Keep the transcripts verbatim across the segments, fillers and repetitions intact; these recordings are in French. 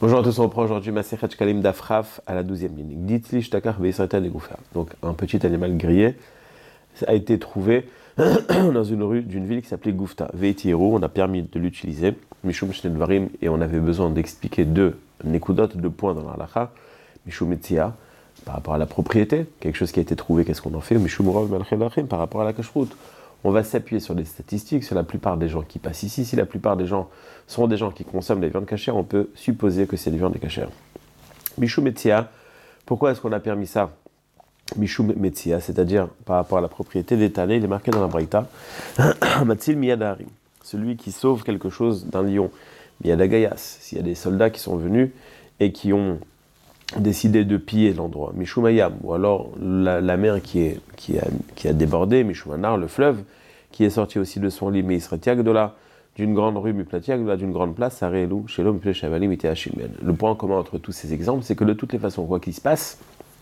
Bonjour à tous, on reprend aujourd'hui Masechet Shkalim d'Afraf à la douzième ligne. Dit-li shtakar ve'israta negoufa. Donc un petit animal grillé a été trouvé dans une rue d'une ville qui s'appelait Goufta. Ve'itiru, on a permis de l'utiliser. Mishum shnedvarim, et on avait besoin d'expliquer deux nekudot, deux points dans l'halakha. Mishum etzia, par rapport à la propriété, quelque chose qui a été trouvé, qu'est-ce qu'on en fait? Mishum rov malchel, par rapport à la kashrut. On va s'appuyer sur des statistiques, sur la plupart des gens qui passent ici. Si la plupart des gens sont des gens qui consomment des viandes cachères, on peut supposer que c'est des viandes cachères. Mishum Metzia, pourquoi est-ce qu'on a permis ça? Mishum Metzia, c'est-à-dire par rapport à la propriété d'étaler, il est marqué dans la Braïta, Matzil Miyadaharim, celui qui sauve quelque chose d'un lion. Miyadagayas, s'il y a des soldats qui sont venus et qui ont décidé de piller l'endroit, Mishumayam, ou alors la, la mer qui, est, qui, a, qui a débordé, Mishumanar, le fleuve, qui est sorti aussi de son lit, mais Isratiag de là, d'une grande rue, Muplatiag de là, d'une grande place, Sarelu, Shelom, Plechavalim, Iteachilmen. Le point commun entre tous ces exemples, c'est que de toutes les façons, quoi qu'il se passe,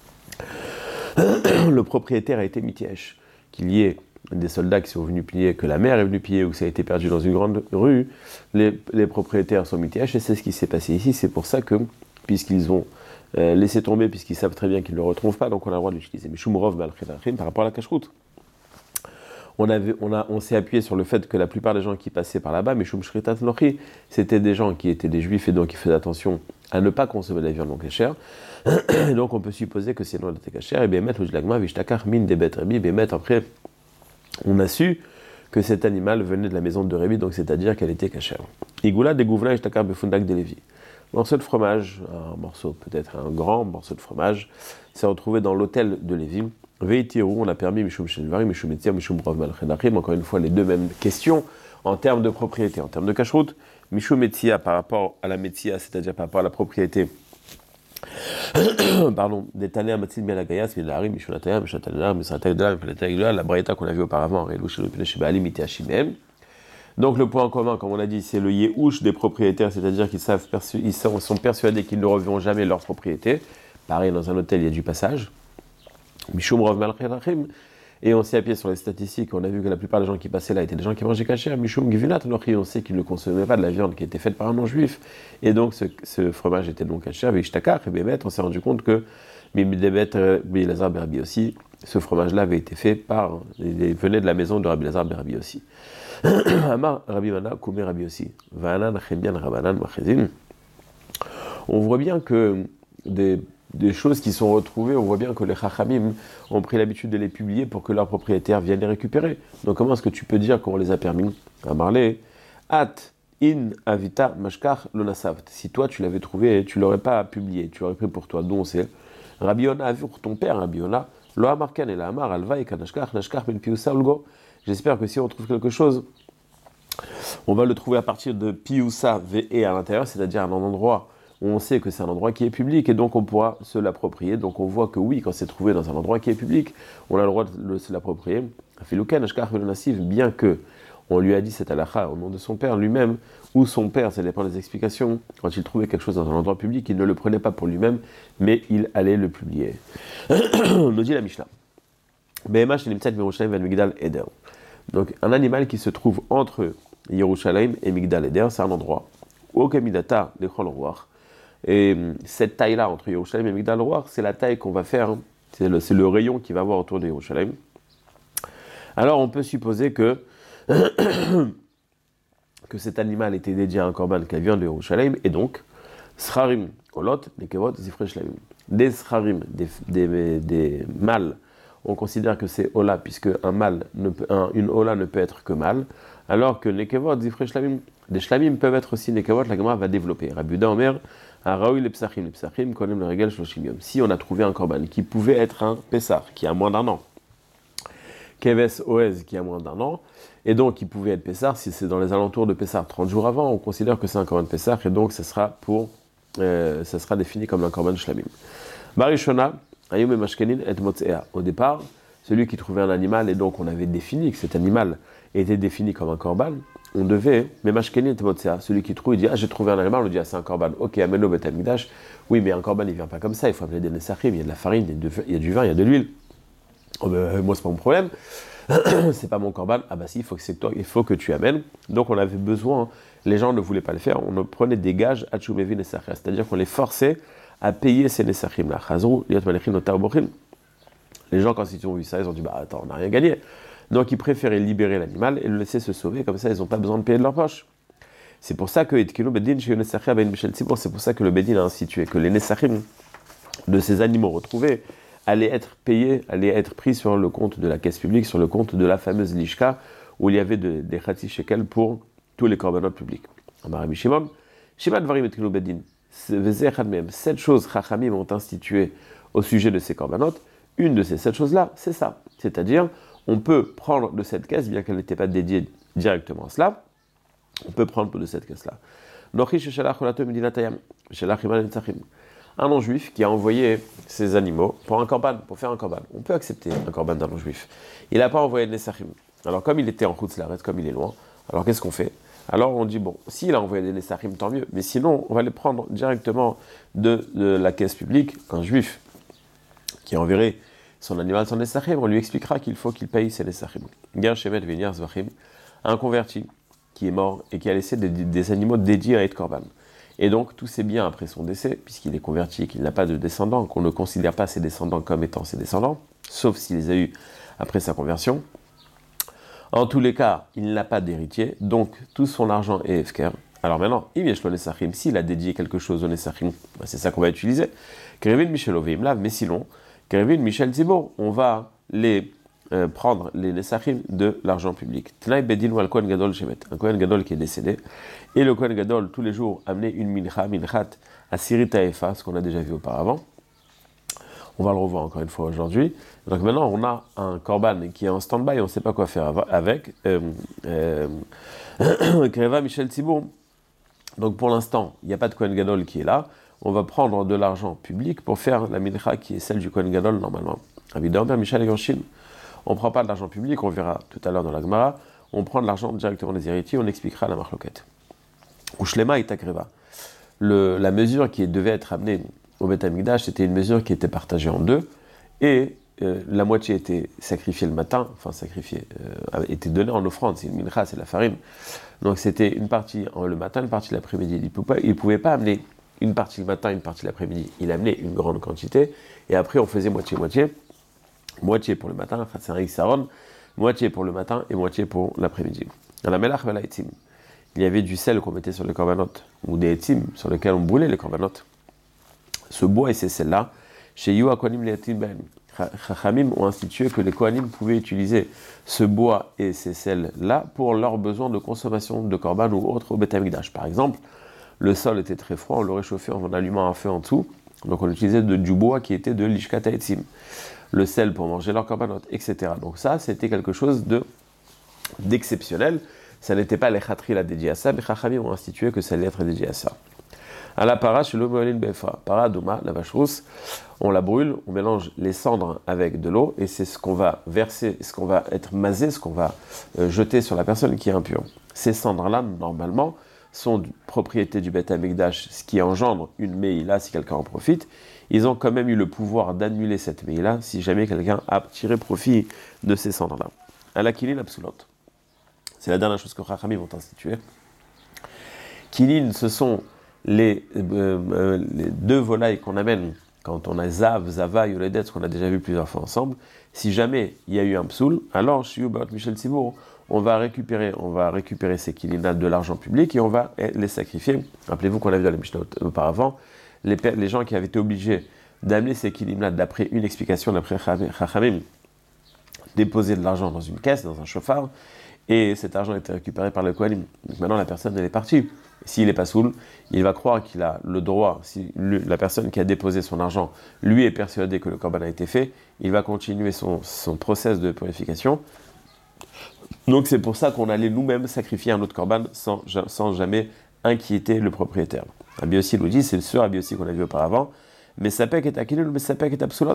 le propriétaire a été Mitièche. Qu'il y ait des soldats qui sont venus piller, que la mer est venue piller, ou que ça a été perdu dans une grande rue, les, les propriétaires sont Mitièche, et c'est ce qui s'est passé ici. C'est pour ça que, puisqu'ils ont Euh, laisser tomber puisqu'ils savent très bien qu'ils ne le retrouvent pas, donc on a le droit de l'utiliser. Mais Shumurov Malchilachim par rapport à la kashrut. On, avait, on, a, on s'est appuyé sur le fait que la plupart des gens qui passaient par là-bas, mais Shum Shritat Lochi, c'était des gens qui étaient des juifs et donc ils faisaient attention à ne pas consommer de la viande non cachère. Donc on peut supposer que c'est non de cachère. Et bien mettre le jlagma, Vishtakar, min debet Rebi, bien mettre après, on a su que cet animal venait de la maison de Rebi, donc c'est-à-dire qu'elle était cachère. Igula de Gouvna, Vishtakar, Befundak de Lévi. Morceau de fromage, un morceau, peut-être un grand morceau de fromage, s'est retrouvé dans l'hôtel de Lévi. Veitiru, on a permis Mishum Shenvari, Mishum Etzia, Mishum Rov Malchenachim, encore une fois les deux mêmes questions en termes de propriété, en termes de kashrut. Mishum Etzia par rapport à la Metzia, c'est-à-dire par rapport à la propriété, pardon, des Tanea Matzil Mialagayas, Milarim, Mishunataya, Mishatanela, Misratagdala, Mipalatagdala, la Braïta qu'on a vu auparavant, Rélu Shelopine Shebaali, Mitiachimem. Donc le point commun, comme on l'a dit, c'est le yéhouch des propriétaires, c'est-à-dire qu'ils savent persu- ils sont, sont persuadés qu'ils ne reverront jamais leur propriété. Pareil, dans un hôtel, il y a du passage. Mishum Rov Malchilachim. Et on s'est appuyé sur les statistiques, on a vu que la plupart des gens qui passaient là étaient des gens qui mangeaient cachère. Mishum Givinat Lochi, on sait qu'ils ne consommaient pas de la viande qui était faite par un non-juif. Et donc ce, ce fromage était non cachère. Vishtakar et Bémet, on s'est rendu compte que Mimdebet Bilazar Berbi aussi, ce fromage-là avait été fait par, il venait de la maison de Rabbi Lazar Berbi aussi. Amar Rabbi Mana, Koumé Rabbi aussi. Va'anan Chemian Rabanan Machezin. On voit bien que des, des choses qui sont retrouvées, on voit bien que les Chachamim ont pris l'habitude de les publier pour que leurs propriétaires viennent les récupérer. Donc comment est-ce que tu peux dire qu'on les a permis? Amarlé, At in avita mashkar lonasav. Si toi tu l'avais trouvé, tu l'aurais pas publié, tu l'aurais pris pour toi. Donc c'est Rabbi Yona a vu pour ton père, Rabbi Yona, lo amarkan et la amar alva et kanashkar nashkar ben piusa ulgo. J'espère que si on trouve quelque chose, on va le trouver à partir de Piusa V E à l'intérieur, c'est-à-dire un endroit où on sait que c'est un endroit qui est public et donc on pourra se l'approprier. Donc on voit que oui, quand c'est trouvé dans un endroit qui est public, on a le droit de se l'approprier. Bien que on lui a dit cette halakha au nom de son père lui-même, ou son père, ça dépend des explications, quand il trouvait quelque chose dans un endroit public, il ne le prenait pas pour lui-même, mais il allait le publier. Nous dit la Mishnah. Donc un animal qui se trouve entre Yerushalayim et Migdal Eder, c'est un endroit. Okamidata lechol roar. Et cette taille-là entre Yerushalayim et Migdal roar, c'est la taille qu'on va faire, c'est le, c'est le rayon qui va avoir autour de Yerushalayim. Alors on peut supposer que que cet animal était dédié à un korban qui vient de Yerushalayim, et donc Srarim Olot Nekevot Zifreshlayim. Des Srarim, des, des, des mâles, on considère que c'est Ola, puisque un mâle ne peut, un, une Ola ne peut être que mâle, alors que Nekevot Zifreshlayim, des Shlamim peuvent être aussi Nekevot, la Gemara va développer. Rabbi Yehuda Omer, un Raoui le Psachim, le Psachim, konem le Regel Shloshim Yom. Si on a trouvé un korban qui pouvait être un Pessar, qui a moins d'un an, Keves Oez, qui a moins d'un an, et donc il pouvait être Pessar, si c'est dans les alentours de Pessar, trente jours avant, on considère que c'est un korban Pessar, et donc ça sera, pour, euh, ça sera défini comme un korban Shlamim. Barishona, Ayom et Mashkenin et Motzea. Au départ, celui qui trouvait un animal, et donc on avait défini que cet animal était défini comme un korban, on devait, mais Mashkenin et Motzea, celui qui trouve, il dit, ah j'ai trouvé un animal, on dit, ah c'est un korban, ok, ameno bet amigdash, oui, mais un korban il vient pas comme ça, il faut amener des nesachim, il y a de la farine, il y a, de, il y a du vin, il y a de l'huile. Oh ben, moi c'est pas mon problème, c'est pas mon korban, ah bah si, il faut que c'est toi, il faut que tu amènes. Donc on avait besoin les gens ne voulaient pas le faire, on prenait des gages à Tchoumevi Nesachim, c'est-à-dire qu'on les forçait à payer ces Nesachim-là. Les gens, quand ils ont vu ça, ils ont dit, bah attends, on n'a rien gagné. Donc ils préféraient libérer l'animal et le laisser se sauver, comme ça ils n'ont pas besoin de payer de leur poche. C'est pour ça que c'est pour ça que le Bedin a institué que les Nesachim de ces animaux retrouvés allaient être payés, allaient être pris sur le compte de la caisse publique, sur le compte de la fameuse Lishka, où il y avait de, des Khatsi Shekel pour tous les korbanot publics. Amar Shimon, Shimon Dvarim et Tkinu Bedin. Sept choses Chachamim ont instituées au sujet de ces korbanot. Une de ces sept choses-là, c'est ça. C'est-à-dire, on peut prendre de cette caisse, bien qu'elle n'était pas dédiée directement à cela, on peut prendre de cette caisse-là. Un non-juif qui a envoyé ses animaux pour un korban, pour faire un korban. On peut accepter un korban d'un non-juif. Il n'a pas envoyé de nesachim. Alors comme il était en Chutz La'aretz, comme il est loin, alors qu'est-ce qu'on fait? Alors on dit, bon, s'il a envoyé des nesachim, tant mieux. Mais sinon, on va les prendre directement de, de la caisse publique. Un juif qui enverrait son animal sans nesachim, on lui expliquera qu'il faut qu'il paye ses nesachim. Ger shemet v'nyar zvachim, un converti qui est mort et qui a laissé des, des animaux dédiés à être korban. Et donc, tous ses biens après son décès, puisqu'il est converti et qu'il n'a pas de descendants, qu'on ne considère pas ses descendants comme étant ses descendants, sauf s'il les a eus après sa conversion. En tous les cas, il n'a pas d'héritier, donc tout son argent est efker. Alors maintenant, s'il a dédié quelque chose au nesachim, c'est ça qu'on va utiliser. Krevin Michel Oveimlav, mais sinon, Krevin Michel Zibo, on va les euh, prendre les nesachim de l'argent public. Tnaï Bedin wal Kohen Gadol Shemet, un Kohen Gadol qui est décédé, et le Kohen Gadol, tous les jours, amenait une mincha, minchat, à Sirita Efa, ce qu'on a déjà vu auparavant. On va le revoir encore une fois aujourd'hui. Donc maintenant, on a un korban qui est en stand-by, on ne sait pas quoi faire avec. Euh, Kreva Michel Tzibour. Donc pour l'instant, il n'y a pas de Kohen Gadol qui est là. On va prendre de l'argent public pour faire la mincha qui est celle du Kohen Gadol normalement. Avidorber Michel Egorshin. On ne prend pas de l'argent public, on verra tout à l'heure dans la Gemara. On prend de l'argent directement des héritiers, on expliquera la marloquette. Ou Shlema et Takreva. La mesure qui devait être amenée au Beth Amikdash, c'était une mesure qui était partagée en deux, et euh, la moitié était sacrifiée le matin, enfin sacrifiée, euh, était donnée en offrande, c'est une mincha, c'est la farine. Donc c'était une partie le matin, une partie l'après-midi. Il ne pouvait, pouvait pas amener une partie le matin, une partie l'après-midi. Il amenait une grande quantité, et après on faisait moitié-moitié, moitié pour le matin, enfin c'est un Xaron, moitié pour le matin et moitié pour l'après-midi. Dans la Melach Velaïtim, il y avait du sel qu'on mettait sur les corbanotes, ou des etim sur lesquels on brûlait les corbanotes. Ce bois et ces sels-là, chez Youa Kohanim Leatim Ben, Chachamim ont institué que les Kohanim pouvaient utiliser ce bois et ces sels-là pour leurs besoins de consommation de korban ou autre au Beth Amikdash. Par exemple, le sol était très froid, on le réchauffait en allumant un feu en dessous, donc on utilisait de, du bois qui était de l'Ishkat Haetzim, le sel pour manger leurs korbanot, et cetera. Donc ça, c'était quelque chose de, d'exceptionnel. Ça n'était pas les Khatri la dédié à ça, mais Chachamim ont institué que ça allait être dédié à ça. À la para, chez l'Omoelin Befa, para Douma, la vache rousse, on la brûle, on mélange les cendres avec de l'eau, et c'est ce qu'on va verser, ce qu'on va être masé, ce qu'on va euh, jeter sur la personne qui est impure. Ces cendres-là, normalement, sont propriété du Beth Amikdash, ce qui engendre une meïla si quelqu'un en profite. Ils ont quand même eu le pouvoir d'annuler cette meïla si jamais quelqu'un a tiré profit de ces cendres-là. À la kilin absolute. C'est la dernière chose que Chachamim vont instituer. Kilin, ce sont les, euh, euh, les deux volailles qu'on amène quand on a Zav, Zava, Yoledet, ce qu'on a déjà vu plusieurs fois ensemble. Si jamais il y a eu un psoul, alors chez Yubat Michel Tzibour, on va récupérer, on va récupérer ces kilinat de l'argent public et on va les sacrifier. Rappelez-vous qu'on a vu dans les Mishnah auparavant, les, les gens qui avaient été obligés d'amener ces kilinat d'après une explication, d'après Chachamim, déposer de l'argent dans une caisse, dans un chauffard, et cet argent était récupéré par le Kohanim. Donc maintenant la personne elle est partie. S'il n'est pas soul, il va croire qu'il a le droit, si lui, la personne qui a déposé son argent, lui est persuadé que le korban a été fait, il va continuer son, son process de purification. Donc c'est pour ça qu'on allait nous-mêmes sacrifier un autre korban sans, sans jamais inquiéter le propriétaire. Rabbi Yossi nous dit, c'est ce Rabbi Yossi qu'on a vu auparavant, mais sapek est akilul, mais sapek est absolot.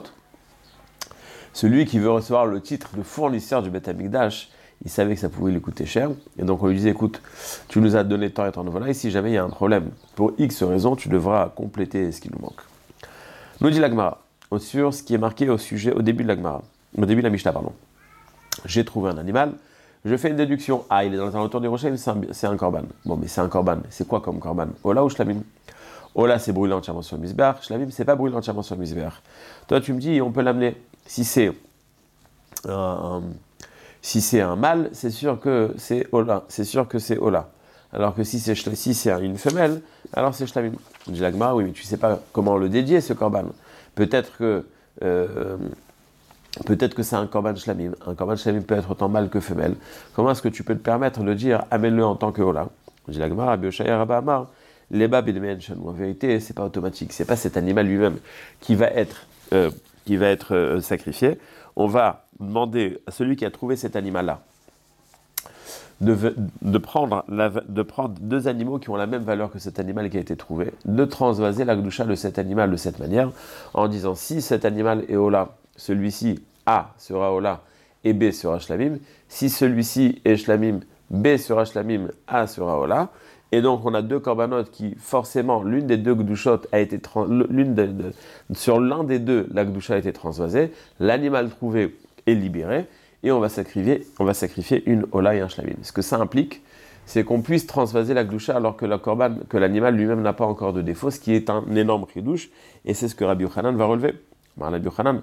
Celui qui veut recevoir le titre de fournisseur du Beth Amikdash, il savait que ça pouvait lui coûter cher, et donc on lui disait, écoute, tu nous as donné tant et tant de volailles, si jamais il y a un problème, pour X raison, tu devras compléter ce qui nous manque. Nous dit la Gemara, sur ce qui est marqué au sujet, au début de la Gemara, au début de la Mishnah, pardon. J'ai trouvé un animal, Je fais une déduction. Ah, il est dans les alentours du Rocher, c'est un, c'est un korban. Bon, mais c'est un korban. C'est quoi comme korban? Ola ou shlamim? Ola, c'est brûlé entièrement sur le misbéach. Shlamim, c'est pas brûlé entièrement sur le misbéach. Toi, tu me dis, on peut l'amener. Si c'est un, si c'est un mâle, c'est sûr que c'est Ola. C'est sûr que c'est Ola. Alors que si c'est, si c'est une femelle, alors c'est shlamim. Je dis l'agma, oui, mais tu sais pas comment le dédier, ce korban. Peut-être que. Euh, Peut-être que c'est un korban shlamim. Un korban shlamim peut être autant mâle que femelle. Comment est-ce que tu peux te permettre de dire amène-le en tant que Ola? Je dis la Gemara, Rabbi Oshaya, Rabbi Amar, les bab et les mention. En vérité, c'est pas automatique. C'est pas cet animal lui-même qui va être, euh, qui va être euh, sacrifié. On va demander à celui qui a trouvé cet animal-là de, de, prendre la, de prendre deux animaux qui ont la même valeur que cet animal qui a été trouvé, de transvaser la gdusha de cet animal de cette manière, en disant si cet animal est Ola, celui-ci, A, sera Ola, et B sera Shlamim. Si celui-ci est Shlamim, B sera Shlamim, A sera Ola. Et donc, on a deux corbanotes qui, forcément, l'une des deux gdushot a été, trans, l'une de, de, sur l'un des deux, la gdusha a été transvasée, l'animal trouvé est libéré, et on va sacrifier, on va sacrifier une Ola et un Shlamim. Ce que ça implique, c'est qu'on puisse transvaser la gdusha alors que, la korban, que l'animal lui-même n'a pas encore de défaut, ce qui est un énorme chidouche, et c'est ce que Rabbi Yochanan va relever. Rabbi Yochanan,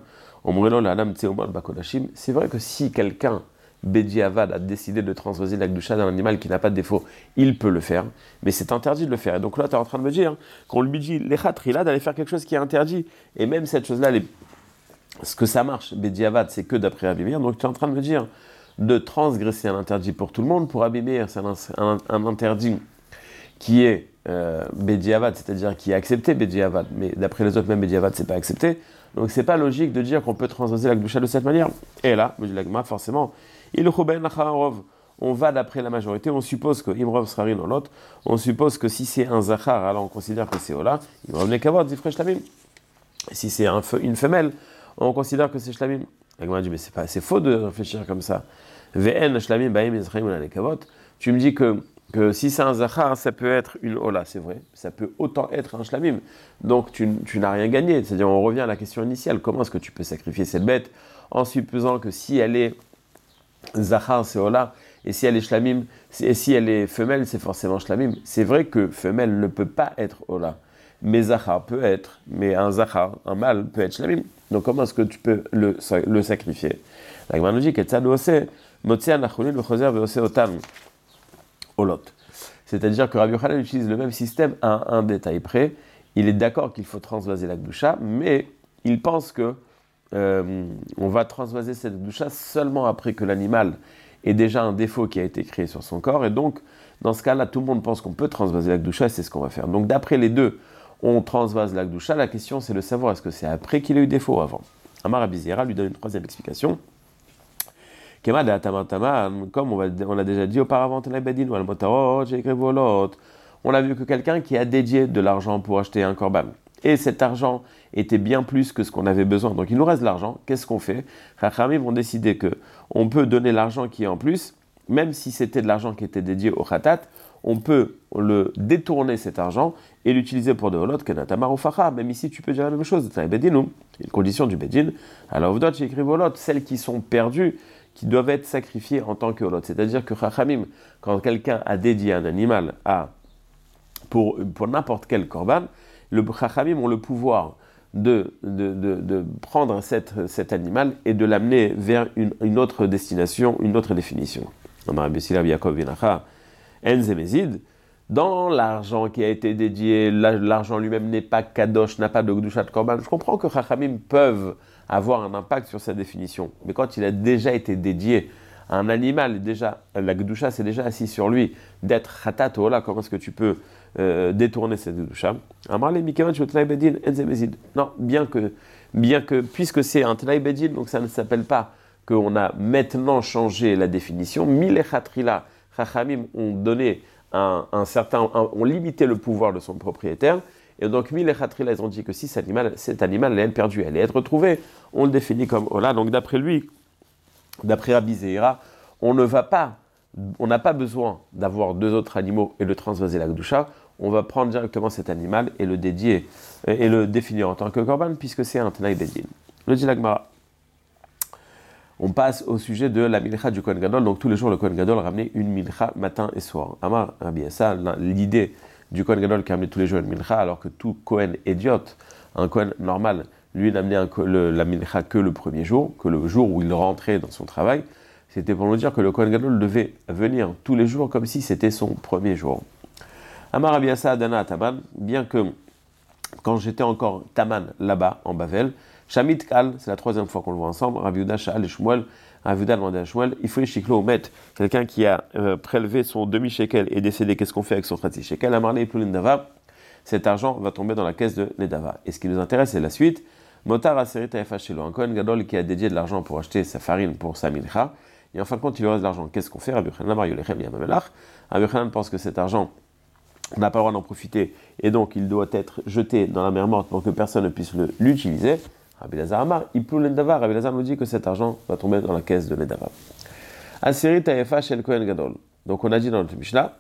c'est vrai que si quelqu'un, Bedi Avad, a décidé de transvaser la gdusha d'un animal qui n'a pas de défaut, il peut le faire, mais c'est interdit de le faire. Et donc là, tu es en train de me dire qu'on lui dit, l'Echatrila, d'aller faire quelque chose qui est interdit. Et même cette chose-là, les... ce que ça marche, Bedi Avad, c'est que d'après Rabbi Meir. Donc tu es en train de me dire de transgresser un interdit pour tout le monde. Pour Rabbi Meir, c'est un, un, un interdit qui est euh, Bedi Avad, c'est-à-dire qui est accepté Bedi Avad, mais d'après les autres, même Bedi Avad, c'est pas accepté. Donc c'est pas logique de dire qu'on peut transvaser la gdusha de cette manière. Et là, me dit l'agma, forcément, il on va d'après la majorité, on suppose que Imrov sera dans l'autre, on suppose que si c'est un zachar, alors on considère que c'est Ola, Imrov nekavod, zifre shlamim. Si c'est un, une femelle, on considère que c'est shlamim. L'agma dit, mais c'est pas, c'est faux de réfléchir comme ça. V'en shlamim ba'im yizraim ola nekavod. Tu me dis que que si c'est un zachar, ça peut être une Ola, c'est vrai. Ça peut autant être un shlamim. Donc tu, tu n'as rien gagné. C'est-à-dire, on revient à la question initiale. Comment est-ce que tu peux sacrifier cette bête en supposant que si elle est zachar, c'est Ola, et si elle est shlamim, et si elle est femelle, c'est forcément shlamim. C'est vrai que femelle ne peut pas être Ola, mais zachar peut être. Mais un zachar, un mâle, peut être shlamim. Donc comment est-ce que tu peux le, le sacrifier? La Gemara nous dit que tzad ose, motzi anachulin v'chozer ve'ose otan. C'est-à-dire que Rabbi Yochanan utilise le même système à un détail près. Il est d'accord qu'il faut transvaser la gdusha, mais il pense que euh, on va transvaser cette gdusha seulement après que l'animal ait déjà un défaut qui a été créé sur son corps. Et donc, dans ce cas-là, tout le monde pense qu'on peut transvaser la gdusha et c'est ce qu'on va faire. Donc, d'après les deux, on transvase la gdusha. La question, c'est de savoir est-ce que c'est après qu'il ait eu défaut ou avant. Amar Abizira lui donne une troisième explication. Comme on, va, on l'a déjà dit auparavant, on a vu que quelqu'un qui a dédié de l'argent pour acheter un korban, et cet argent était bien plus que ce qu'on avait besoin, donc il nous reste de l'argent, qu'est-ce qu'on fait? Chachamim vont décider qu'on peut donner l'argent qui est en plus, même si c'était de l'argent qui était dédié au khatat, on peut le détourner cet argent et l'utiliser pour de holot, kenatamar ou facha. Même ici, tu peux dire la même chose. C'est une condition du bedin. Alors, v'dot, j'ai écrit holot, celles qui sont perdues, qui doivent être sacrifiées en tant que holot. C'est-à-dire que chachamim, quand quelqu'un a dédié un animal à, pour, pour n'importe quel korban, le chachamim ont le pouvoir de, de, de, de prendre cette, cet animal et de l'amener vers une, une autre destination, une autre définition. Dans l'argent qui a été dédié, l'argent lui-même n'est pas kadosh, n'a pas de gdushat korban. Je comprends que chachamim peuvent avoir un impact sur sa définition, mais quand il a déjà été dédié à un animal, déjà la gdusha c'est déjà assis sur lui, d'être khatat ola, comment est-ce que tu peux euh, détourner cette gdusha? Non, bien que, bien que, puisque c'est un tnai bedin, donc ça ne s'appelle pas qu'on a maintenant changé la définition. Milechatrila, chachamim ont donné un, un certain, un, ont limité le pouvoir de son propriétaire, et donc Milechatrila, ils ont dit que si cet animal, cet animal allait être perdu, allait être retrouvé, on le définit comme Ola. Donc d'après lui, d'après Rabbi Zeira, on ne va pas, on n'a pas besoin d'avoir deux autres animaux et de transvaser la gdusha. On va prendre directement cet animal et le dédier et le définir en tant que korban, puisque c'est un tnai bedin. Le dit la Gemara. On passe au sujet de la mincha du Kohen Gadol. Donc tous les jours, le Kohen Gadol ramenait une mincha matin et soir. Amar Rabbi Asa, l'idée du Kohen Gadol qui ramenait tous les jours une mincha, alors que tout Kohen idiote, un Kohen normal, lui n'amenait un, le, la mincha que le premier jour, que le jour où il rentrait dans son travail. C'était pour nous dire que le Kohen Gadol devait venir tous les jours comme si c'était son premier jour. Amar Rabbi Asa Adana Taman, bien que quand j'étais encore Taman là-bas en Bavel, Shamit Kal, c'est la troisième fois qu'on le voit ensemble, Rabbi Yehuda Sha'al et Shmuel, Rabbi Yehuda demandait à Shmuel, il faut les shiklo au met, quelqu'un qui a euh, prélevé son demi-shekel et décédé, qu'est-ce qu'on fait avec son trati shekel? Amarle et Plulin Dava, cet argent va tomber dans la caisse de Nedava. Et ce qui nous intéresse, c'est la suite. Motar Aseri Taefa Shelo, un Kohen Gadol qui a dédié de l'argent pour acheter sa farine pour sa mincha, et en fin de compte, il lui reste de l'argent. Qu'est-ce qu'on fait? Rabbi Yochanan Amar Yolechem Yamamelach. Rabbi Yochanan pense que cet argent, on n'a pas le droit d'en profiter, et donc il doit être jeté dans la mer morte pour que personne ne puisse le, l'utiliser. Rabbi Lazar Amar, Iplou Nedava, Rabbi Lazar nous dit que cet argent va tomber dans la caisse de Nedava. Asiri Taefa Shel Kohen Gadol. Donc on a dit dans notre Mishnah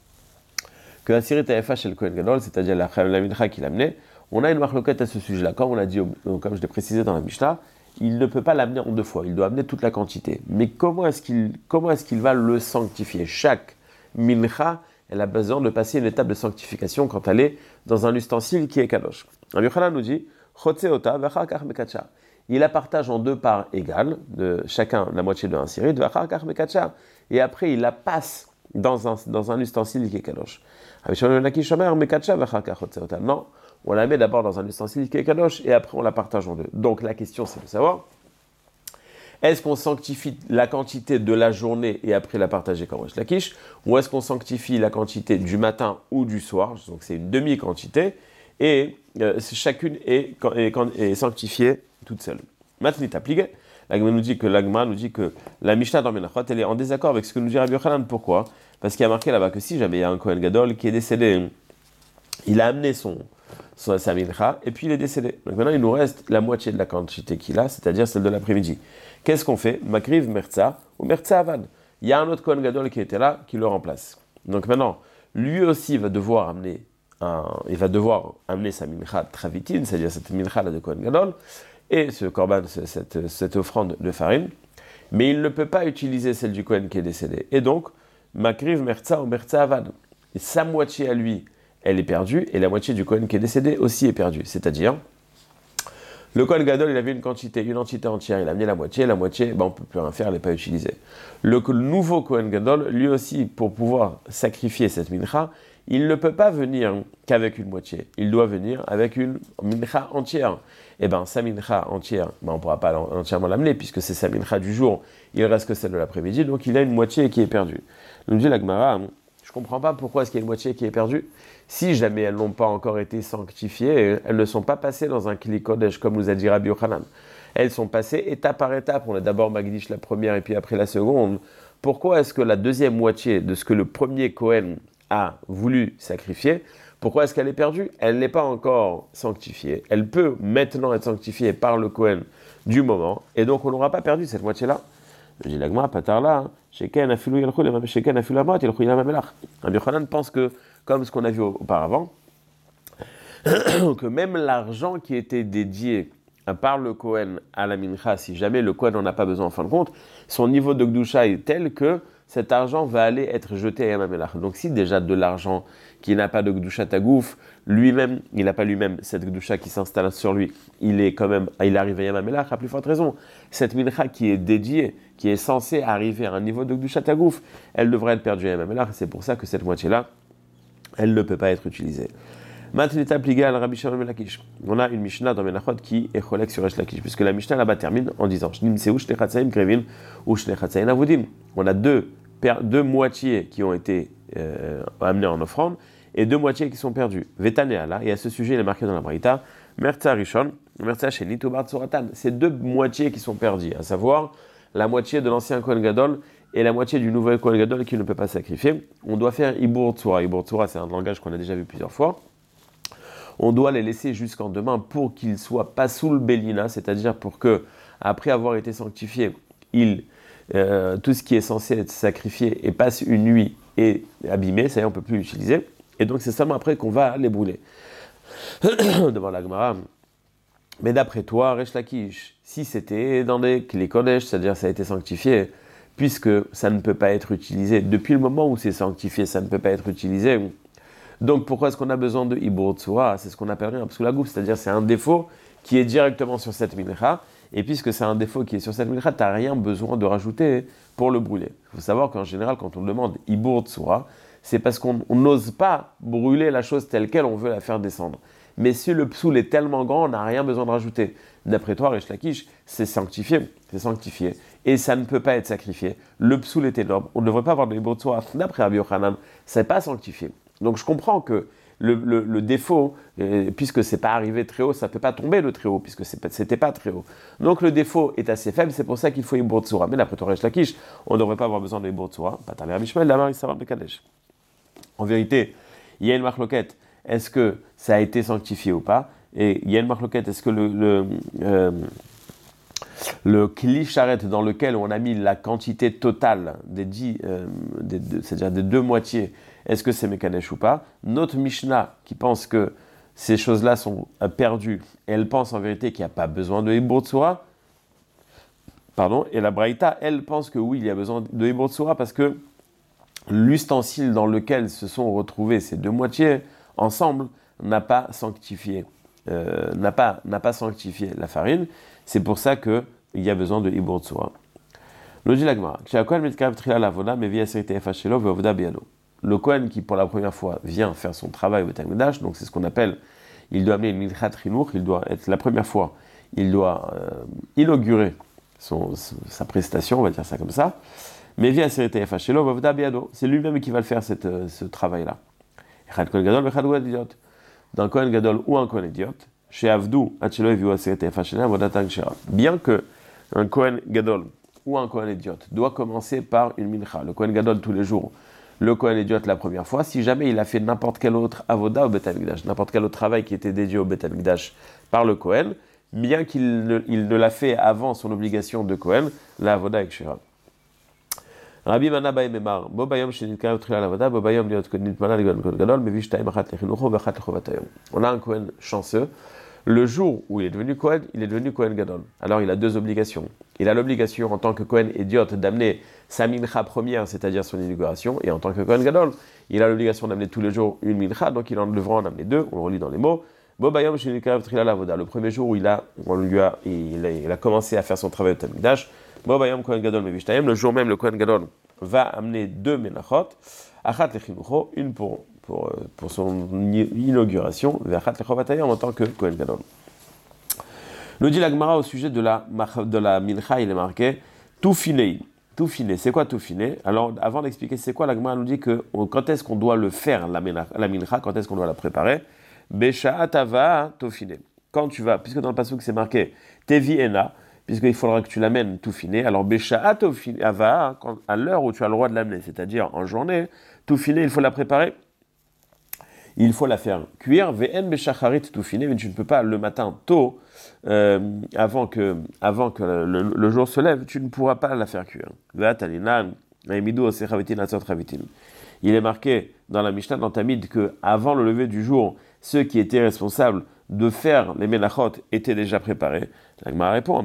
que Asiri Taefa Shel Kohen Gadol, c'est-à-dire la, la mincha qu'il amenait, on a une marloquette à ce sujet-là. Comme on l'a dit, comme je l'ai précisé dans la Mishnah, il ne peut pas l'amener en deux fois, il doit amener toute la quantité. Mais comment est-ce qu'il, comment est-ce qu'il va le sanctifier? Chaque mincha, elle a besoin de passer une étape de sanctification quand elle est dans un ustensile qui est kadosh. Rabbi Yochanan nous dit, Chotseota v'achar kach mekacha. Il la partage en deux parts égales, de chacun la moitié de un sirid, v'achar kach mekacha. Et après, il la passe dans un, dans un ustensile qui est kadosh. Rabbi Shimon ben Lakish omer mekacha v'achar kach chotseota. Non, on la met d'abord dans un ustensile qui est kadosh et après on la partage en deux. Donc la question c'est de savoir, est-ce qu'on sanctifie la quantité de la journée et après la partager comme Resh Lakish, ou est-ce qu'on sanctifie la quantité du matin ou du soir, donc c'est une demi-quantité, et euh, chacune est, est, est sanctifiée toute seule. Maintenant, t'appliques. L'Agma nous dit que l'Agma nous dit que la Mishnah dans Menachot, elle est en désaccord avec ce que nous dit Rabbi Yochanan. Pourquoi? Parce qu'il y a marqué là-bas que si jamais il y a un Kohen Gadol qui est décédé, il a amené son, son sa mincha et puis il est décédé. Donc maintenant, il nous reste la moitié de la quantité qu'il a, c'est-à-dire celle de l'après-midi. Qu'est-ce qu'on fait? Makriv Merza ou Merza Avad. Il y a un autre Kohen Gadol qui était là, qui le remplace. Donc maintenant, lui aussi va devoir amener un, il va devoir amener sa mincha travitine, c'est-à-dire cette mincha là de Kohen Gadol, et ce korban, cette, cette offrande de farine, mais il ne peut pas utiliser celle du Kohen qui est décédé. Et donc, Makriv Merza ou Merza Avad. Et sa moitié à lui, elle est perdue, et la moitié du Kohen qui est décédé aussi est perdue. C'est-à-dire, le Kohen Gadol, il avait une quantité, une entité entière, il a amené la moitié, la moitié, ben on ne peut plus rien faire, elle n'est pas utilisée. Le, le nouveau Kohen Gadol, lui aussi, pour pouvoir sacrifier cette mincha, il ne peut pas venir qu'avec une moitié, il doit venir avec une mincha entière. Et bien, sa mincha entière, ben, on ne pourra pas entièrement l'amener, puisque c'est sa mincha du jour, il reste que celle de l'après-midi, donc il a une moitié qui est perdue. Nous dit la Gemara, je ne comprends pas pourquoi est-ce qu'il y a une moitié qui est perdue. Si jamais elles n'ont pas encore été sanctifiées, elles ne sont pas passées dans un Kli Kodesh, comme nous a dit Rabbi Yochanan. Elles sont passées étape par étape. On a d'abord Magdish la première et puis après la seconde. Pourquoi est-ce que la deuxième moitié de ce que le premier Kohen a voulu sacrifier, pourquoi est-ce qu'elle est perdue? Elle n'est pas encore sanctifiée. Elle peut maintenant être sanctifiée par le Kohen du moment, et donc on n'aura pas perdu cette moitié-là. Je dis l'agma, patar là, Sheken afilou yalchou, Sheken afilou amot, yalchou yamamelach. Rabbi Yochanan pense que, comme ce qu'on a vu auparavant, que même l'argent qui était dédié par le Kohen à la mincha, si jamais le Kohen n'en a pas besoin en fin de compte, son niveau de Gdusha est tel que cet argent va aller être jeté à Yamamelach. Donc si déjà de l'argent qui n'a pas de Gdusha Tagouf, lui-même, il n'a pas lui-même cette Gdusha qui s'installe sur lui, il est quand même, il arrive à Yamamelach, à plus forte raison. Cette mincha qui est dédiée, qui est censée arriver à un niveau de Gdusha Tagouf, elle devrait être perdue à Yamamelach, et c'est pour ça que cette moitié-là, elle ne peut pas être utilisée. Maintenant, Pligal, Rabbi Shimon ben Lakish. On a une Mishnah dans Menachot qui est cholek sur Resh Lakish, puisque la Mishnah là-bas termine en disant on a deux, deux moitiés qui ont été euh, amenées en offrande et deux moitiés qui sont perdues. Vetaneala, et à ce sujet, il est marqué dans la Braïta, Merza Rishon, Merza Sheni, Tobar Tsoratan. C'est deux moitiés qui sont perdues, à savoir la moitié de l'ancien Kohen Gadol et la moitié du nouvel Kohen Gadol qui ne peut pas sacrifier. On doit faire Ibur Tsura. Ibur Tsura, c'est un langage qu'on a déjà vu plusieurs fois. On doit les laisser jusqu'en demain pour qu'ils ne soient pas sous le Bélina, c'est-à-dire pour que, après avoir été sanctifiés, il, euh, tout ce qui est censé être sacrifié et passe une nuit et abîmé, ça y est, on ne peut plus l'utiliser. Et donc c'est seulement après qu'on va les brûler. Devant la Gemara, Mais d'après toi, Resh Lakish, si c'était dans les, les Kodesh, c'est-à-dire ça a été sanctifié, puisque ça ne peut pas être utilisé, depuis le moment où c'est sanctifié, ça ne peut pas être utilisé. Donc pourquoi est-ce qu'on a besoin de Ibur Tsura? C'est ce qu'on appelle un psulagouf, c'est-à-dire c'est un défaut qui est directement sur cette mincha, et puisque c'est un défaut qui est sur cette mincha, tu n'as rien besoin de rajouter pour le brûler. Il faut savoir qu'en général, quand on demande Ibur Tsura, c'est parce qu'on n'ose pas brûler la chose telle qu'elle, on veut la faire descendre. Mais si le psoul est tellement grand, on n'a rien besoin de rajouter. D'après toi, Resh Lakish, c'est sanctifié, c'est sanctifié. Et ça ne peut pas être sacrifié. Le psoul est énorme. On ne devrait pas avoir de Ibur Tsura. D'après Rabbi Yochanan, ce n'est pas sanctifié. Donc je comprends que le, le, le défaut, euh, puisque c'est pas arrivé très haut, ça ne peut pas tomber le très haut, puisque c'est, c'était pas très haut. Donc le défaut est assez faible, c'est pour ça qu'il faut Ibur Tsura. Mais d'après toi, Resh Lakish, on ne devrait pas avoir besoin de Ibur Tsura. En vérité, il y a une marloquette. Est-ce que ça a été sanctifié ou pas? Et il y a une marloquette. Est-ce que le, le, euh, le kli charet dans lequel on a mis la quantité totale des dix, euh, des, de, c'est-à-dire des deux moitiés, est-ce que c'est Mekadesh ou pas? Notre Mishnah qui pense que ces choses-là sont perdues, elle pense en vérité qu'il n'y a pas besoin de Ibur Tsura. Pardon. Et la Braïta, elle pense que oui, il y a besoin de Ibur Tsura parce que l'ustensile dans lequel se sont retrouvées ces deux moitiés ensemble n'a pas sanctifié, euh, n'a pas, n'a pas sanctifié la farine. C'est pour ça qu'il y a besoin de Ibur Tsura. Le Kohen qui pour la première fois vient faire son travail au Beth Amikdash, donc c'est ce qu'on appelle, il doit amener une Milchat Chinuch, il doit être la première fois, il doit euh, inaugurer son, sa prestation, on va dire ça comme ça. Mais via Serité Fachelo, Vavda Biado, c'est lui-même qui va le faire cette, ce travail-là. D'un Kohen Gadol ou un Kohen Idiot, chez Avdou, Achelo et Vua Serité Fachela, Vodatang Shera. Bien que un Kohen Gadol ou un Kohen Idiot doit commencer par une mincha, le Kohen Gadol tous les jours, le Kohen Idiot la première fois, si jamais il a fait n'importe quel autre avoda au Beth Amikdash, n'importe quel autre travail qui était dédié au Beth Amikdash par le Kohen, bien qu'il ne, il ne l'a fait avant son obligation de Kohen, la avoda avec Shera. Rabbi Manabaye Memar, Bobayom Shenikar Trila Lavada, Bobayom Liot Nitmana Ligon Gadol, Mevishtaim Achat Lechinucho, Vachat Lechovatayom. On a un Kohen chanceux. Le jour où il est devenu Kohen, il est devenu Kohen Gadol. Alors il a deux obligations. Il a l'obligation en tant que Kohen Idiot d'amener sa mincha première, c'est-à-dire son inauguration, et en tant que Kohen Gadol, il a l'obligation d'amener tous les jours une mincha, donc il en devra en amener deux. On le relit dans les mots. Bobayom Shenikar Trila Lavada. Le premier jour où il a, on lui a, il a, il a commencé à faire son travail au Tamikdash. Bobayom Kohen Gadol Mevishtaim, le jour même, le Kohen Gadol va amener deux menachot, achat lechinucho, une pour, pour, pour son inauguration, et achat lechovatayom en tant que Kohen Gadol. Nous dit la Gemara au sujet de la, de la mincha, il est marqué tout finé. Tout finé, c'est quoi tout finé? Alors, avant d'expliquer c'est quoi, la Gemara nous dit que quand est-ce qu'on doit le faire, la mincha, quand est-ce qu'on doit la préparer? Besha tava tout finé. Quand tu vas, puisque dans le pasuk c'est marqué tevi ena, puisqu'il faudra que tu l'amènes tout finé. Alors, Bécha'at Ava, à l'heure où tu as le droit de l'amener, c'est-à-dire en journée, tout finé, il faut la préparer. Il faut la faire cuire. V'en Béchacharit tout finé, mais tu ne peux pas le matin tôt, euh, avant que, avant que le, le, le jour se lève, tu ne pourras pas la faire cuire. Il est marqué dans la Mishnah, dans Tamid, qu'avant le lever du jour, ceux qui étaient responsables de faire les menachot étaient déjà préparés. La Gemara répond,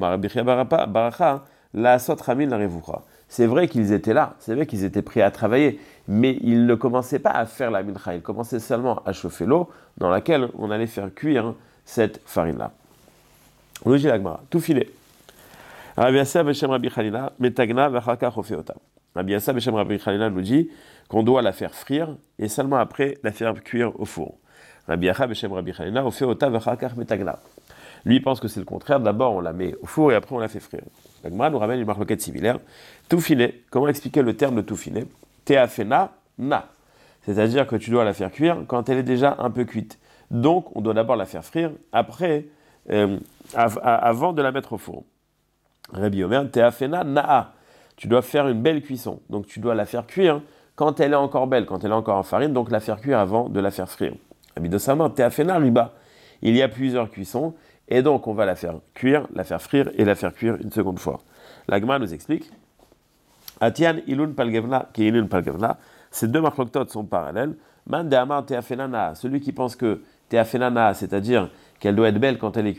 la sot ramin la revucha. C'est vrai qu'ils étaient là, c'est vrai qu'ils étaient prêts à travailler, mais ils ne commençaient pas à faire la mincha, ils commençaient seulement à chauffer l'eau dans laquelle on allait faire cuire cette farine-là. On nous dit la Gemara, tout filé. Rabbi Yassa Beshem Rabbi Chanina, metagna v'chaka chofeota. Rabbi Yassa Beshem Rabbi Chanina nous dit qu'on doit la faire frire et seulement après la faire cuire au four. Rabbi Yassa Beshem Rabbi Chanina, ofeota v'chaka metagna. Lui pense que c'est le contraire. D'abord, on la met au four et après, on la fait frire. La Gemara nous ramène une marloquette similaire. Tout finé. Comment expliquer le terme de tout finé? Teafena na. C'est-à-dire que tu dois la faire cuire quand elle est déjà un peu cuite. Donc, on doit d'abord la faire frire après, euh, av- avant de la mettre au four. Rabbi Omer, teafena naa. Tu dois faire une belle cuisson. Donc, tu dois la faire cuire quand elle est encore belle, quand elle est encore en farine. Donc, la faire cuire avant de la faire frire. Rabbi Dossama, teafena riba. Il y a plusieurs cuissons. Et donc, on va la faire cuire, la faire frire et la faire cuire une seconde fois. La Gemara nous explique. Atian ilun palgevna, qui ilun palgevna. Ces deux marloktot sont parallèles. Man de amar teafenana. Celui qui pense que teafenana, c'est-à-dire qu'elle doit être belle quand elle est cuite,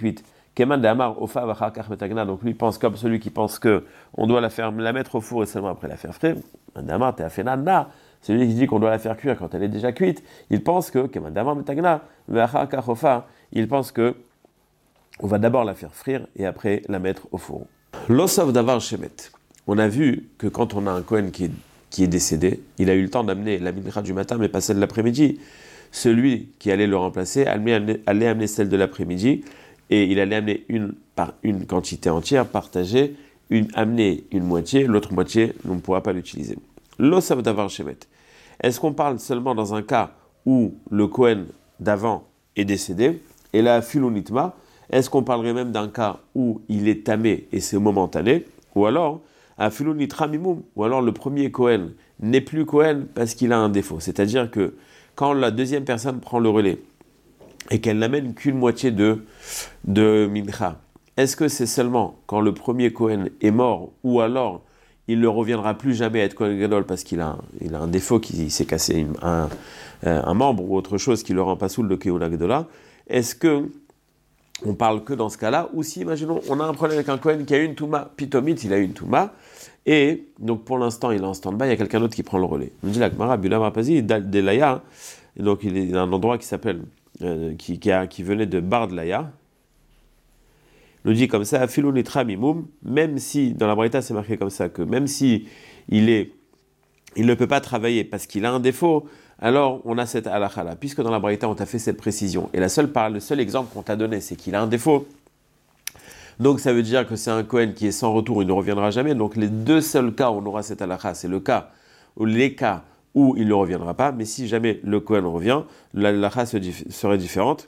Keman de Amar, Ofa, Vachakach, Metagna, donc lui pense comme celui qui pense que on doit la faire, la mettre au four et seulement après la faire frire. Keman de Amar, Teafena, Na, celui qui dit qu'on doit la faire cuire quand elle est déjà cuite, il pense que, Keman de Amar, Metagna, Vachakach, Ofa, il pense que on va d'abord la faire frire et après la mettre au four. L'Osov Davar Shemet. On a vu que quand on a un Kohen qui est, qui est décédé, il a eu le temps d'amener la mincha du matin, mais pas celle de l'après-midi. Celui qui allait le remplacer allait amener celle de l'après-midi et il allait amener une par une quantité entière, partager, une, amener une moitié, l'autre moitié, on ne pourra pas l'utiliser. L'Osov Davar Shemet. Est-ce qu'on parle seulement dans un cas où le Kohen d'avant est décédé et là, Fulunitma? Est-ce qu'on parlerait même d'un cas où il est tamé et c'est momentané? Ou alors, à Fulunitra Mimoum, ou alors le premier Kohen n'est plus Kohen parce qu'il a un défaut. C'est-à-dire que quand la deuxième personne prend le relais et qu'elle n'amène qu'une moitié de, de mincha, est-ce que c'est seulement quand le premier Kohen est mort ou alors il ne reviendra plus jamais à être Kohen Gadol parce qu'il a, il a un défaut, qu'il s'est cassé une, un, un membre ou autre chose qui le rend pas sous le Keuna Gadola? Est-ce que on parle que dans ce cas-là, ou si, imaginons, on a un problème avec un Kohen qui a une Touma, Pitomite, il a une Touma, et donc pour l'instant, il est en stand-by, il y a quelqu'un d'autre qui prend le relais. On dit la Gemara, Bulam Rapazi, Delaya, et donc il y a un endroit qui s'appelle, euh, qui, qui, a, qui venait de Bardlaya, nous dit comme ça, Filonitra Mimoum, même si, dans la Braïta c'est marqué comme ça, que même si il est, il ne peut pas travailler parce qu'il a un défaut, alors on a cette halakha-là. Puisque dans la Braïta, on t'a fait cette précision. Et la seule, le seul exemple qu'on t'a donné, c'est qu'il a un défaut. Donc ça veut dire que c'est un Kohen qui est sans retour, il ne reviendra jamais. Donc les deux seuls cas où on aura cette halakha, c'est le cas, ou les cas où il ne reviendra pas. Mais si jamais le Kohen revient, la halakha serait différente.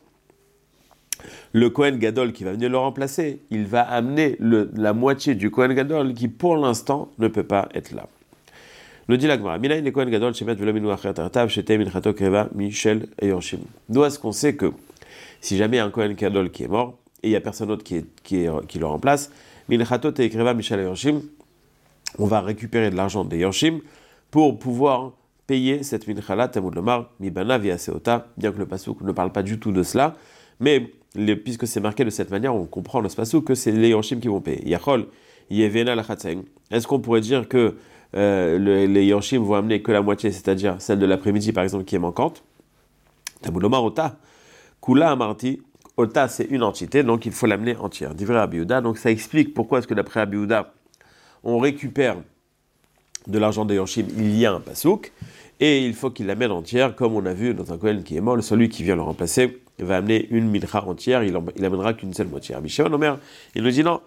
Le Kohen Gadol qui va venir le remplacer, il va amener le, la moitié du Kohen Gadol qui pour l'instant ne peut pas être là. Le dit la Gemara, Minaï ne Kohen Gadol shemet velo minu achet tartav shete minchato kreva Michel et Yorshim. D'où est-ce qu'on sait que si jamais il y a un Kohen Gadol qui est mort et il n'y a personne d'autre qui, est, qui, est, qui le remplace, minchato te kreva Michel et Yorshim, on va récupérer de l'argent des Yorshim pour pouvoir payer cette minchala Talmud lomar mibana via seota, bien que le pasuk ne parle pas du tout de cela, mais les, puisque c'est marqué de cette manière, on comprend le pasuk que c'est les Yorshim qui vont payer. Yachol yevena lachatzain. Est-ce qu'on pourrait dire que Euh, le, les Yorshim vont amener que la moitié, c'est-à-dire celle de l'après-midi par exemple qui est manquante? Tabulomar Ota, Kula Amarti, Ota c'est une entité, donc il faut l'amener entière. Divrei Rabbi Yehuda, donc ça explique pourquoi est-ce que d'après Rabbi Yehuda, on récupère de l'argent des Yorshim, il y a un pasouk, et il faut qu'il l'amène entière, comme on a vu dans un Kohen qui est mort, celui qui vient le remplacer va amener une mincha entière, il, en, il amènera qu'une seule moitié. Rabbi Shimon Omer, il nous dit non,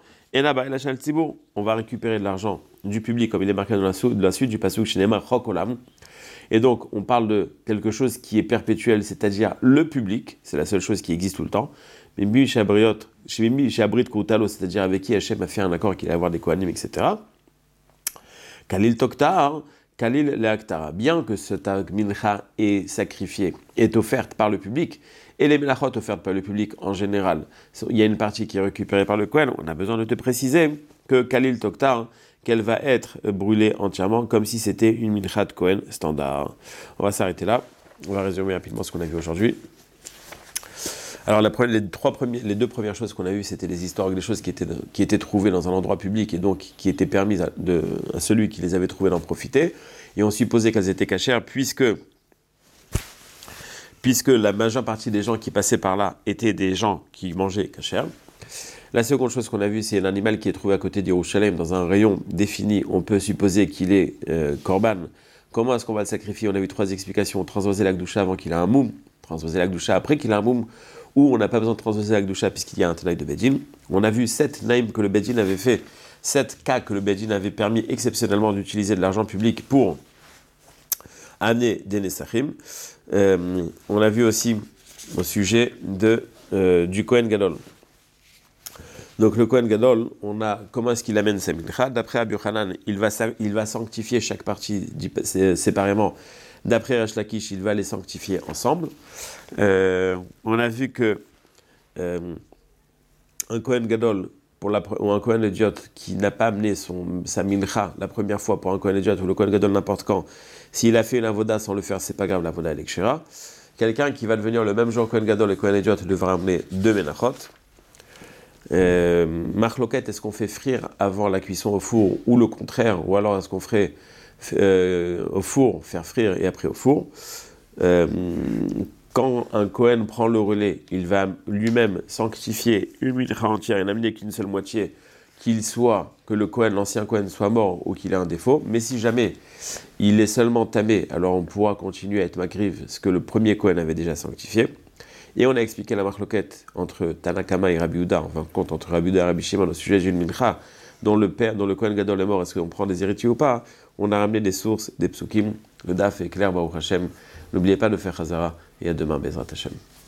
on va récupérer de l'argent du public, comme il est marqué dans la, sou- de la suite du pasuk Shinema Chok Olam. Et donc, on parle de quelque chose qui est perpétuel, c'est-à-dire le public, c'est la seule chose qui existe tout le temps. Mimbi Shabriot, Mimbi Shabrit Koutalo, c'est-à-dire avec qui Hachem a fait un accord qu'il allait avoir des Kohanim, et cetera. Kalil Toktar, Kalil Leaktara. Bien que ce Tag Mincha est sacrifié, est offerte par le public, et les melachot offertes par le public en général, il y a une partie qui est récupérée par le Kohen, on a besoin de te préciser que Kalil Toktar, qu'elle va être brûlée entièrement comme si c'était une minchat Kohen standard. On va s'arrêter là, on va résumer rapidement ce qu'on a vu aujourd'hui. Alors la, les, trois premiers, les deux premières choses qu'on a vues, c'était les histoires, des choses qui étaient, qui étaient trouvées dans un endroit public et donc qui étaient permises à, de, à celui qui les avait trouvées d'en profiter. Et on supposait qu'elles étaient cachères puisque, puisque la majeure partie des gens qui passaient par là étaient des gens qui mangeaient cachère. La seconde chose qu'on a vue, c'est un animal qui est trouvé à côté d'Yerushalem dans un rayon défini. On peut supposer qu'il est euh, korban. Comment est-ce qu'on va le sacrifier? On a vu trois explications. Transvaser l'Akdoucha avant qu'il ait un moum, transvaser l'Akdoucha après qu'il ait un moum, ou on n'a pas besoin de transvaser l'Akdoucha puisqu'il y a un tenaille de Bedin. On a vu sept naïms que le Bedin avait fait, sept cas que le Bedin avait permis exceptionnellement d'utiliser de l'argent public pour amener des Nesachim. Euh, on a vu aussi au sujet de, euh, du Kohen Gadol. Donc le Kohen Gadol, on a comment est-ce qu'il amène sa mincha? D'après Abu Hanan, il va, il va sanctifier chaque partie séparément. D'après Resh Lakish, il va les sanctifier ensemble. Euh, on a vu que euh, un Kohen Gadol pour la, ou un Kohen Idiot qui n'a pas amené son, sa mincha la première fois pour un Kohen Idiot ou le Kohen Gadol n'importe quand, s'il a fait une avoda sans le faire, c'est pas grave, l'avoda elle est kshera. Quelqu'un qui va devenir le même jour Kohen Gadol et Kohen Idiot devra amener deux menachot. Euh, Marloquette, est-ce qu'on fait frire avant la cuisson au four ou le contraire, ou alors est-ce qu'on ferait euh, au four, faire frire et après au four. euh, Quand un Kohen prend le relais, il va lui-même sanctifier une mincha entière et n'amener qu'une seule moitié, qu'il soit, que le Kohen, l'ancien Kohen soit mort ou qu'il ait un défaut. Mais si jamais il est seulement tamé, alors on pourra continuer à être magrive, ce que le premier Kohen avait déjà sanctifié. Et on a expliqué la marloquette entre Tanakama et Rabbi Houda, en fin de compte entre Rabbi Houda et Rabbi Shimon au sujet d'une mincha, dont le père, dont le Kohen Gadol est mort, est-ce qu'on prend des héritiers ou pas? On a ramené des sources, des psukim, le daf est clair, Baruch Hashem. N'oubliez pas de faire Chazara, et à demain, Bezrat Hashem.